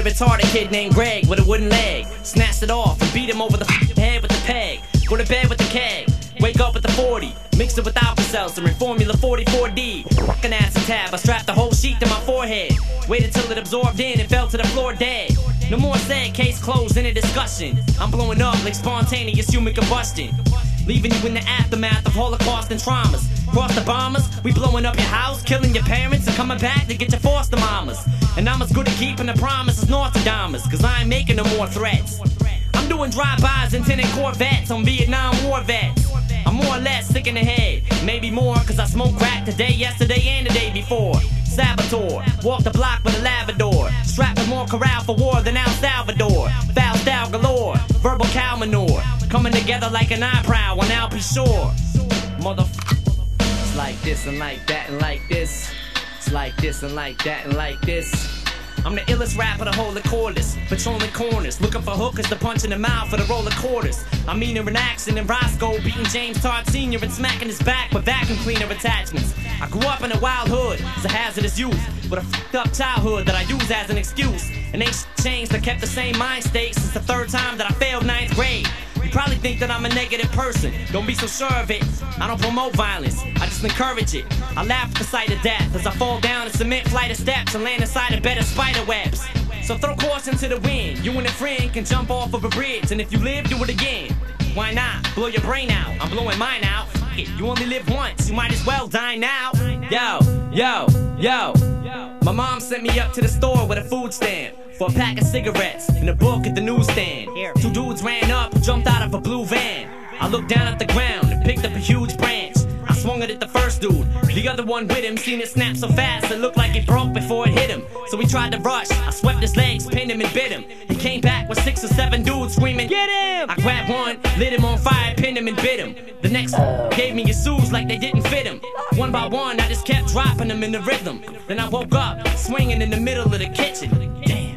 retarded kid named Greg with a wooden leg. Snatched it off and beat him over the head with the peg. Go to bed with the keg. Wake up with the 40, mix it with Alka-Seltzer and Formula 44D. Fucking acid tab, I strapped the whole sheet to my forehead. Waited till it absorbed in and fell to the floor dead. No more said, case closed, in a discussion. I'm blowing up like spontaneous human combustion, leaving you in the aftermath of Holocaust and traumas. Cross the bombers, we blowing up your house, killing your parents and coming back to get your foster mamas. And I'm as good at keeping the promise as Nostradamus, cause I ain't making no more threats. I'm doing drive-bys and tinted Corvettes on Vietnam War vets. I'm more or less sick in the head, maybe more, cause I smoked crack today, yesterday, and the day before. Saboteur, walk the block with a Labrador, strapped with more corral for war than El Salvador. Foul style galore, verbal cow manure, coming together like an eyebrow on Alpe Shore. It's like this and like that and like this. It's like this and like that and like this. I'm the illest rapper to hold the cordless, patrolling corners, looking for hookers to punch in the mouth for the roll of quarters. I'm meaner in action than Roscoe, beating James Todd Sr. and smacking his back with vacuum cleaner attachments. I grew up in a wild hood as a hazardous youth, with a fucked up childhood that I use as an excuse. And ain't changed, I kept the same mind state since the third time that I failed 9th grade. You probably think that I'm a negative person, don't be so sure of it. I don't promote violence, I just encourage it. I laugh at the sight of death as I fall down a cement flight of steps and land inside a bed of spider webs. So throw caution to the wind, you and a friend can jump off of a bridge, and if you live, do it again. Why not? Blow your brain out, I'm blowing mine out. Fuck it, you only live once, you might as well die now. Yo. My mom sent me up to the store with a food stamp for a pack of cigarettes and a book at the newsstand. Two dudes ran up, jumped out of a blue van. I looked down at the ground and picked up a huge branch. I swung it at the first dude, the other one with him. Seen it snap so fast, it looked like it broke before it hit him. So he tried to rush, I swept his legs, pinned him and bit him. He came back with 6 or 7 dudes screaming, "Get him!" I grabbed one, lit him on fire, pinned him and bit him. The next gave me his shoes like they didn't fit him. One by one, I just kept dropping them in the rhythm. Then I woke up, swinging in the middle of the kitchen. Damn.